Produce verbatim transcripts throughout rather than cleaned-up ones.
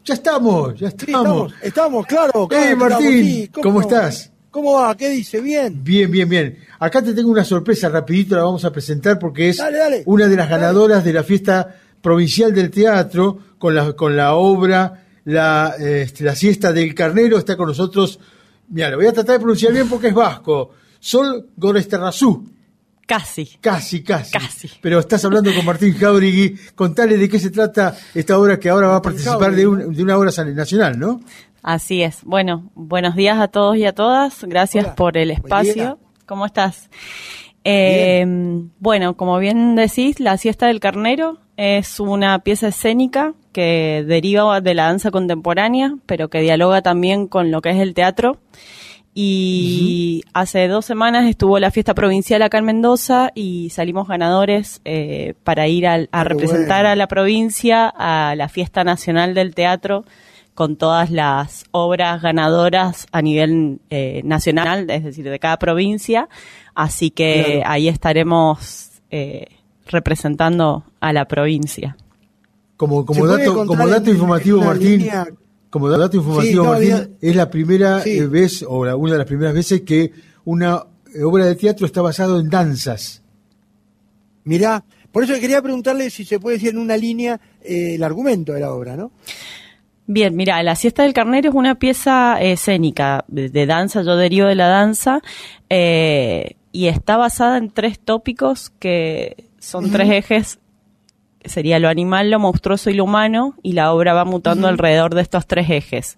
Ya estamos, ya Sí, estamos. estamos, estamos, claro. claro Hey, Martín, estamos, sí. ¿cómo, ¿Cómo estás? ¿Cómo va? ¿Qué dice? ¿Bien? Bien, bien, bien. Acá te tengo una sorpresa, rapidito la vamos a presentar porque es Dale, dale. una de las Dale. ganadoras de la fiesta provincial del teatro con la, con la obra la, este, la siesta del carnero. Está con nosotros, mira, lo voy a tratar de pronunciar bien porque es vasco, Sol Goresterrazú. Casi. Casi, casi. Casi. Pero estás hablando con Martín Jáuregui. Contale de qué se trata esta obra que ahora va a participar de, un, de una obra nacional, ¿no? Así es. Bueno, buenos días a todos y a todas. Gracias Hola. por el espacio. ¿Cómo estás? Eh, bueno, como bien decís, La siesta del carnero es una pieza escénica que deriva de la danza contemporánea, pero que dialoga también con lo que es el teatro. Y uh-huh. hace dos semanas estuvo la fiesta provincial acá en Mendoza y salimos ganadores eh, para ir a, a representar bueno. a la provincia a la fiesta nacional del teatro con todas las obras ganadoras a nivel eh, nacional, es decir, de cada provincia. Así que claro. ahí estaremos eh, representando a la provincia. Como, como dato, como dato informativo, Martín. Línea... Como dato informativo, sí, no, Martín, ya... es la primera sí. vez, o la, una de las primeras veces que una obra de teatro está basada en danzas. Mirá, por eso quería preguntarle si se puede decir en una línea eh, el argumento de la obra, ¿no? Bien, mira, La siesta del carnero es una pieza escénica de, de danza, yo derivo de la danza, eh, y está basada en tres tópicos que son uh-huh. tres ejes. Sería lo animal, lo monstruoso y lo humano, y la obra va mutando uh-huh. alrededor de estos tres ejes.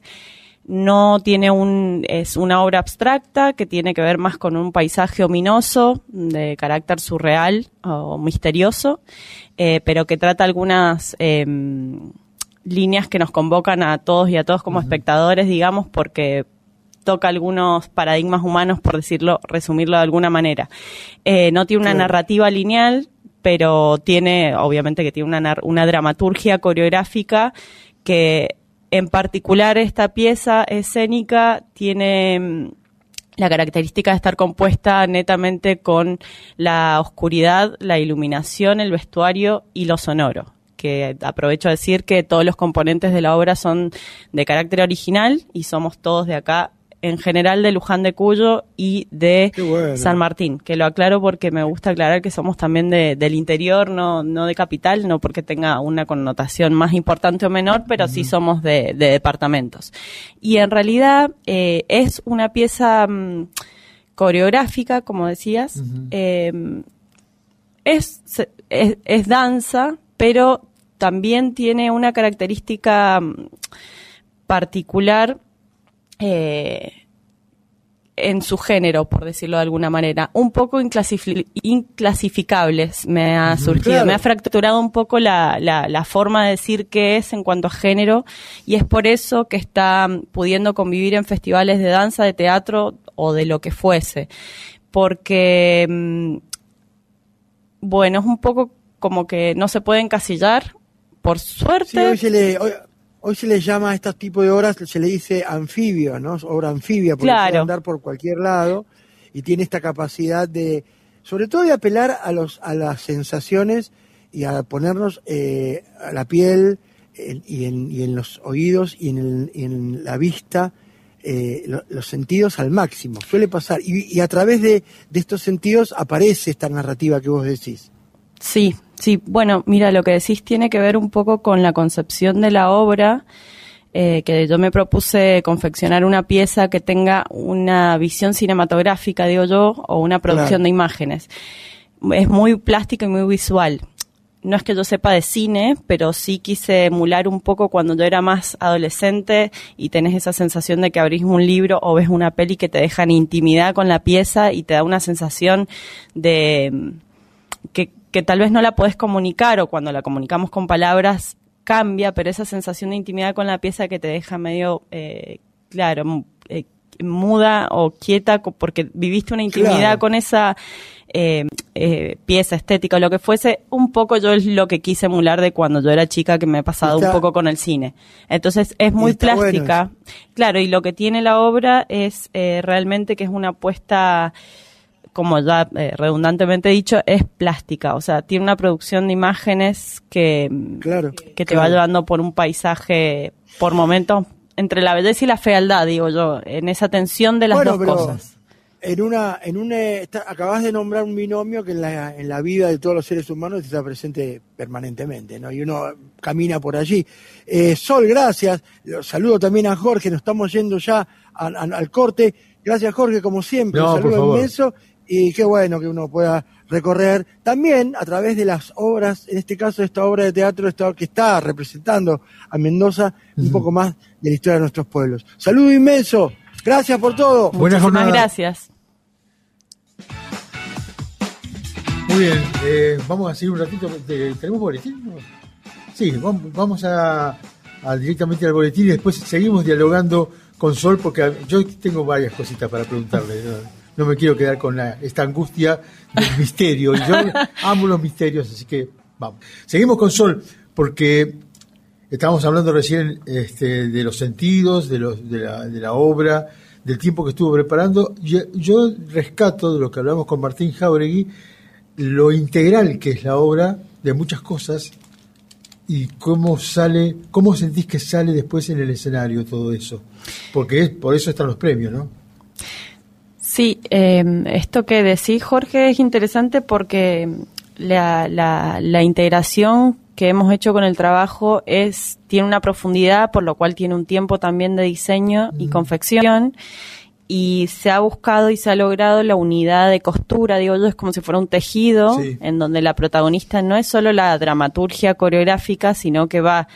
No tiene un, es una obra abstracta que tiene que ver más con un paisaje ominoso, de carácter surreal o misterioso, eh, pero que trata algunas eh, líneas que nos convocan a todos y a todos como uh-huh. espectadores, digamos, porque toca algunos paradigmas humanos, por decirlo, resumirlo de alguna manera. Eh, no tiene una claro. narrativa lineal, pero tiene, obviamente que tiene una, una dramaturgia coreográfica que, en particular, esta pieza escénica tiene la característica de estar compuesta netamente con la oscuridad, la iluminación, el vestuario y lo sonoro. Que aprovecho a decir que todos los componentes de la obra son de carácter original y somos todos de acá, en general de Luján de Cuyo y de bueno. San Martín, que lo aclaro porque me gusta aclarar que somos también de, del interior, no, no de capital, no porque tenga una connotación más importante o menor, pero uh-huh. sí somos de, de departamentos. Y en realidad eh, es una pieza um, coreográfica, como decías, uh-huh. eh, es, es, es danza, pero también tiene una característica um, particular Eh, en su género, por decirlo de alguna manera, un poco inclasif- inclasificables me ha surgido, claro. me ha fracturado un poco la, la, la forma de decir qué es en cuanto a género, y es por eso que está pudiendo convivir en festivales de danza, de teatro o de lo que fuese, porque bueno, es un poco como que no se puede encasillar, por suerte. Sí, hoy se le... Hoy... Hoy se le llama a estos tipos de obras, se le dice anfibio, ¿no? Obra anfibia, porque claro. puede andar por cualquier lado y tiene esta capacidad de, sobre todo de apelar a los a las sensaciones y a ponernos eh, a la piel en, y, en, y en los oídos y en, el, y en la vista eh, lo, los sentidos al máximo. Suele pasar. Y, y a través de, de estos sentidos aparece esta narrativa que vos decís. Sí, sí, bueno, mira, lo que decís tiene que ver un poco con la concepción de la obra, eh, que yo me propuse confeccionar una pieza que tenga una visión cinematográfica, digo yo, o una producción claro. de imágenes. Es muy plástica y muy visual. No es que yo sepa de cine, pero sí quise emular un poco cuando yo era más adolescente y tenés esa sensación de que abrís un libro o ves una peli que te deja en intimidad con la pieza y te da una sensación de que que tal vez no la podés comunicar, o cuando la comunicamos con palabras cambia, pero esa sensación de intimidad con la pieza que te deja medio, eh, claro, eh, muda o quieta, porque viviste una intimidad claro. con esa eh, eh, pieza estética o lo que fuese, un poco yo es lo que quise emular de cuando yo era chica, que me he pasado está, un poco con el cine. Entonces es muy plástica. Bueno claro, y lo que tiene la obra es eh, realmente que es una apuesta como ya eh, redundantemente he dicho, es plástica, o sea, tiene una producción de imágenes que, claro, que te claro. va llevando por un paisaje, por momentos, entre la belleza y la fealdad, digo yo, en esa tensión de las bueno, dos pero cosas. En una, en una, está, acabas de nombrar un binomio que en la, en la vida de todos los seres humanos está presente permanentemente, ¿no? Y uno camina por allí. Eh, Sol, gracias. Los saludo también a Jorge, nos estamos yendo ya a, a, al corte. Gracias, Jorge, como siempre. No, un saludo por favor. inmenso. Y qué bueno que uno pueda recorrer también a través de las obras, en este caso esta obra de teatro esta, que está representando a Mendoza, uh-huh. un poco más de la historia de nuestros pueblos. Saludo inmenso. Gracias por todo. Buenas jornadas. Gracias. Muy bien, eh, vamos a seguir un ratito. De, ¿Tenemos boletín? ¿No? Sí, vamos, vamos a, a directamente al boletín y después seguimos dialogando con Sol porque yo tengo varias cositas para preguntarle. No, no me quiero quedar con la, esta angustia del misterio. Yo amo los misterios, así que vamos. Seguimos con Sol porque estábamos hablando recién este, de los sentidos, de, los, de, la, de la obra, del tiempo que estuvo preparando. Yo, yo rescato de lo que hablamos con Martín Jáuregui lo integral que es la obra de muchas cosas y cómo sale, cómo sentís que sale después en el escenario todo eso, porque es, por eso están los premios, ¿no? Sí, eh, esto que decís, Jorge, es interesante porque la, la, la integración que hemos hecho con el trabajo es tiene una profundidad, por lo cual tiene un tiempo también de diseño y mm. confección. Y se ha buscado y se ha logrado la unidad de costura, digo yo, es como si fuera un tejido, sí. en donde la protagonista no es solo la dramaturgia coreográfica, sino que va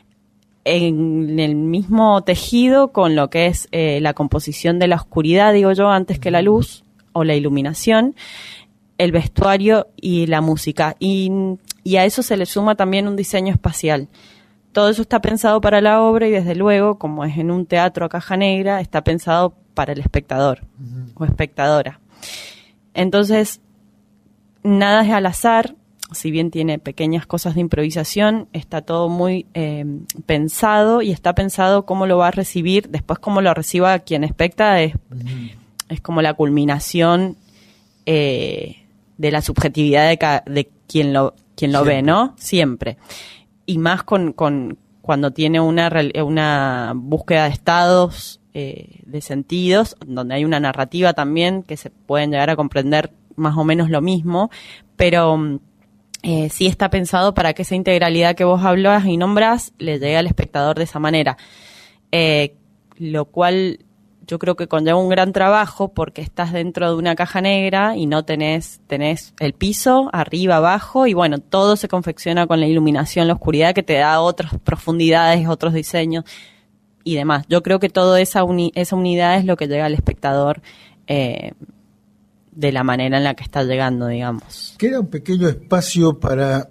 en el mismo tejido con lo que es eh, la composición de la oscuridad, digo yo, antes que la luz, o la iluminación, el vestuario y la música. Y, y a eso se le suma también un diseño espacial. Todo eso está pensado para la obra y desde luego, como es en un teatro a caja negra, está pensado para el espectador uh-huh. o espectadora. Entonces, nada es al azar, si bien tiene pequeñas cosas de improvisación, está todo muy eh, pensado y está pensado cómo lo va a recibir, después cómo lo reciba quien especta, es, uh-huh. es como la culminación eh, de la subjetividad de, ca- de quien lo, quien lo ve, ¿no? Siempre. Y más con, con cuando tiene una, una búsqueda de estados, Eh, de sentidos, donde hay una narrativa también que se pueden llegar a comprender más o menos lo mismo, pero eh, sí está pensado para que esa integralidad que vos hablás y nombrás le llegue al espectador de esa manera, eh, lo cual yo creo que conlleva un gran trabajo porque estás dentro de una caja negra y no tenés, tenés el piso, arriba, abajo, y bueno, todo se confecciona con la iluminación, la oscuridad que te da otras profundidades, otros diseños y demás. Yo creo que toda esa, uni- esa unidad es lo que llega al espectador eh, de la manera en la que está llegando, digamos. Queda un pequeño espacio para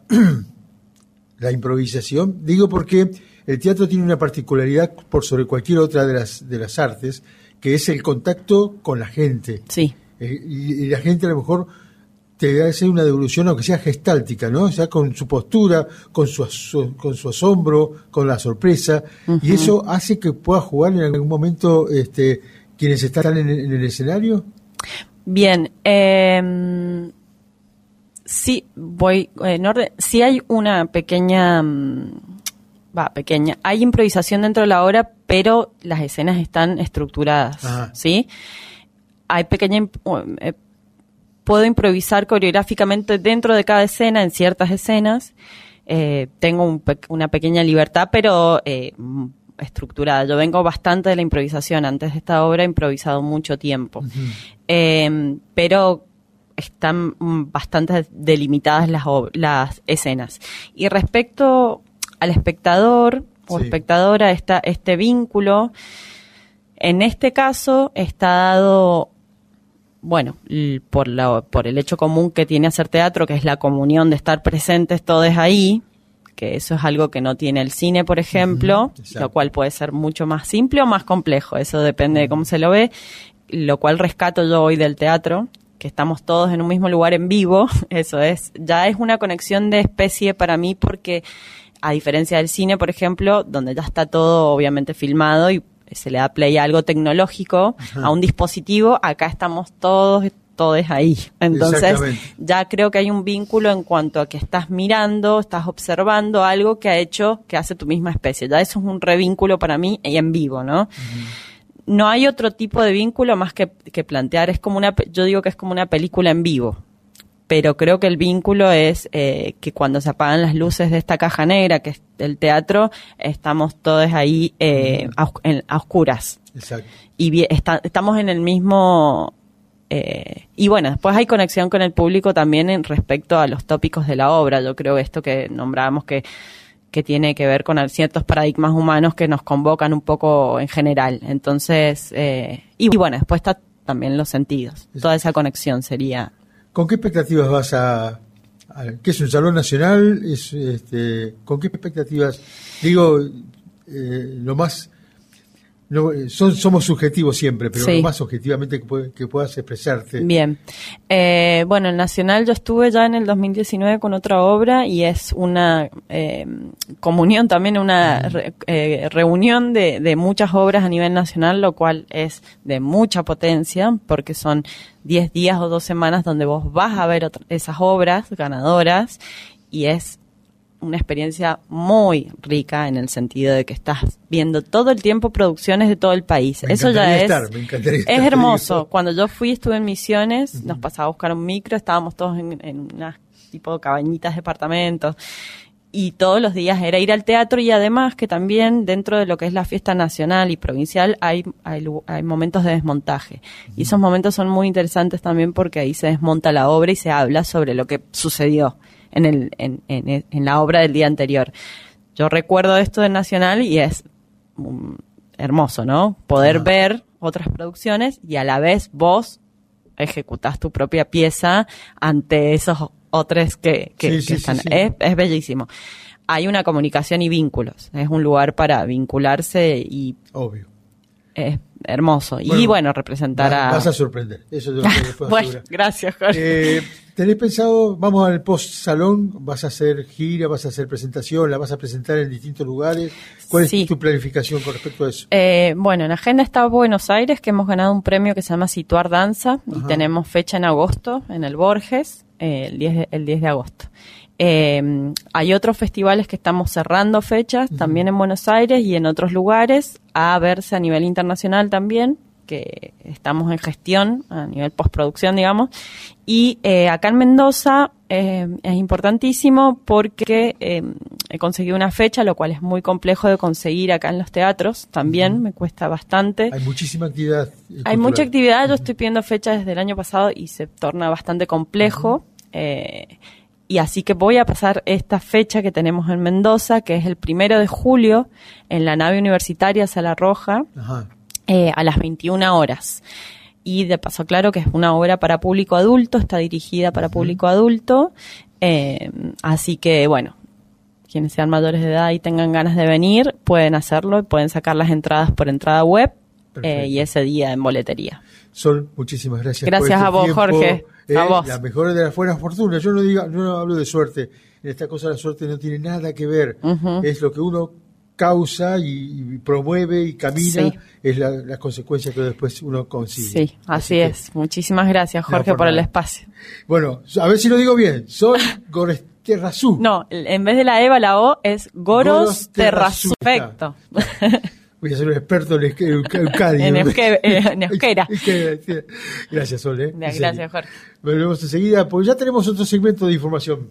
la improvisación, digo porque el teatro tiene una particularidad por sobre cualquier otra de las, de las artes, que es el contacto con la gente. Sí. Eh, y, y la gente a lo mejor te hace una devolución, aunque sea gestáltica, ¿no? O sea, con su postura, con su, aso- con su asombro, con la sorpresa, uh-huh. y eso hace que pueda jugar en algún momento este, quienes están en, en el escenario. Bien, eh, sí, voy en orden. Sí hay una pequeña, va, pequeña, hay improvisación dentro de la obra, pero las escenas están estructuradas, Ajá. ¿sí? Hay pequeña... Eh, puedo improvisar coreográficamente dentro de cada escena, en ciertas escenas. Eh, tengo un pe- una pequeña libertad, pero eh, estructurada. Yo vengo bastante de la improvisación. Antes de esta obra he improvisado mucho tiempo. Uh-huh. Eh, pero están bastante delimitadas las, ob- las escenas. Y respecto al espectador o sí. espectadora, esta, este vínculo, en este caso está dado... Bueno, por, la, por el hecho común que tiene hacer teatro, que es la comunión de estar presentes todos ahí, que eso es algo que no tiene el cine, por ejemplo, uh-huh, lo cual puede ser mucho más simple o más complejo, eso depende uh-huh. de cómo se lo ve, lo cual rescato yo hoy del teatro, que estamos todos en un mismo lugar en vivo, eso es, ya es una conexión de especie para mí porque, a diferencia del cine, por ejemplo, donde ya está todo obviamente filmado y se le da play a algo tecnológico, Ajá. a un dispositivo, acá estamos todos todos ahí. Entonces, ya creo que hay un vínculo en cuanto a que estás mirando, estás observando algo que ha hecho, que hace tu misma especie. Ya eso es un revínculo para mí y en vivo, ¿no? Uh-huh. No hay otro tipo de vínculo más que, que plantear. Es como una, yo digo que es como una película en vivo. Pero creo que el vínculo es eh, que cuando se apagan las luces de esta caja negra, que es el teatro, estamos todos ahí eh, uh-huh. a, en, a oscuras. Exacto. Y bien, está, estamos en el mismo... Eh, y bueno, después hay conexión con el público también en respecto a los tópicos de la obra. Yo creo esto que nombrábamos que, que tiene que ver con ciertos paradigmas humanos que nos convocan un poco en general. Entonces, eh, y, y bueno, después está también los sentidos. Toda esa conexión sería... ¿Con qué expectativas vas a, a qué es un salón nacional? Es, este, ¿con qué expectativas? Digo, eh, lo más... No, son, somos subjetivos siempre, pero sí. Lo más objetivamente que, puede, que puedas expresarte. Bien. Eh, bueno, el Nacional yo estuve ya en el dos mil diecinueve con otra obra y es una eh, comunión también, una re, eh, reunión de, de muchas obras a nivel nacional, lo cual es de mucha potencia porque son diez días o dos semanas donde vos vas a ver otra, esas obras ganadoras y es una experiencia muy rica en el sentido de que estás viendo todo el tiempo producciones de todo el país. Me Eso ya es, estar, me encantaría es estar, hermoso. Cuando yo fui, estuve en Misiones, uh-huh. nos pasaba a buscar un micro, estábamos todos en, en unas tipo cabañitas, departamentos, y todos los días era ir al teatro y además que también dentro de lo que es la fiesta nacional y provincial hay, hay, hay momentos de desmontaje. Uh-huh. Y esos momentos son muy interesantes también porque ahí se desmonta la obra y se habla sobre lo que sucedió en el en, en, en la obra del día anterior. Yo recuerdo esto del Nacional y es um, hermoso, ¿no? Poder ah. ver otras producciones y a la vez vos ejecutás tu propia pieza ante esos otros que, que, sí, que sí, están. Sí, sí. Es, es bellísimo. Hay una comunicación y vínculos. Es un lugar para vincularse y... Obvio. Es hermoso. Bueno, y bueno, representar vas, a... Vas a sorprender. Eso es lo que puedo bueno, asegurar. Gracias, Jorge. Eh, ¿Tenés pensado, vamos al post-salón, vas a hacer gira, vas a hacer presentación, la vas a presentar en distintos lugares? ¿Cuál sí. es tu planificación con respecto a eso? Eh, bueno, en agenda está Buenos Aires, que hemos ganado un premio que se llama Situar Danza, Ajá. y tenemos fecha en agosto, en el Borges, eh, el, diez de, el diez de agosto. Eh, hay otros festivales que estamos cerrando fechas, uh-huh. también en Buenos Aires y en otros lugares, a verse a nivel internacional también, que estamos en gestión, a nivel postproducción, digamos. Y eh, acá en Mendoza eh, es importantísimo porque eh, he conseguido una fecha, lo cual es muy complejo de conseguir acá en los teatros, también uh-huh. me cuesta bastante. Hay muchísima actividad. Hay cultural. mucha actividad, yo estoy pidiendo fechas desde el año pasado y se torna bastante complejo. Uh-huh. eh, Y así que voy a pasar esta fecha que tenemos en Mendoza, que es el primero de julio, en la nave universitaria Sala Roja, eh, a las veintiuna horas. Y de paso, claro que es una obra para público adulto, está dirigida para público adulto. Eh, así que, bueno, quienes sean mayores de edad y tengan ganas de venir, pueden hacerlo, pueden sacar las entradas por entrada web eh, y ese día en boletería. Sol, muchísimas gracias. Gracias por este a vos, tiempo. Jorge. Eh, a vos. La mejor de las buenas fortunas. Yo no digo, yo no hablo de suerte. En esta cosa la suerte no tiene nada que ver. Uh-huh. Es lo que uno causa y, y promueve y camina. Sí. Es la, la consecuencia que después uno consigue. Sí, así, así es. Muchísimas gracias, Jorge, no, por, por el espacio. Bueno, a ver si lo digo bien. Soy Gorosterrazú. No, en vez de la E va la O, es Gorosterrazú. Perfecto. Voy a ser un experto en euskadi. en, euske, en euskera. Gracias, Sol. ¿eh? Gracias, Jorge. Volvemos enseguida, porque ya tenemos otro segmento de información.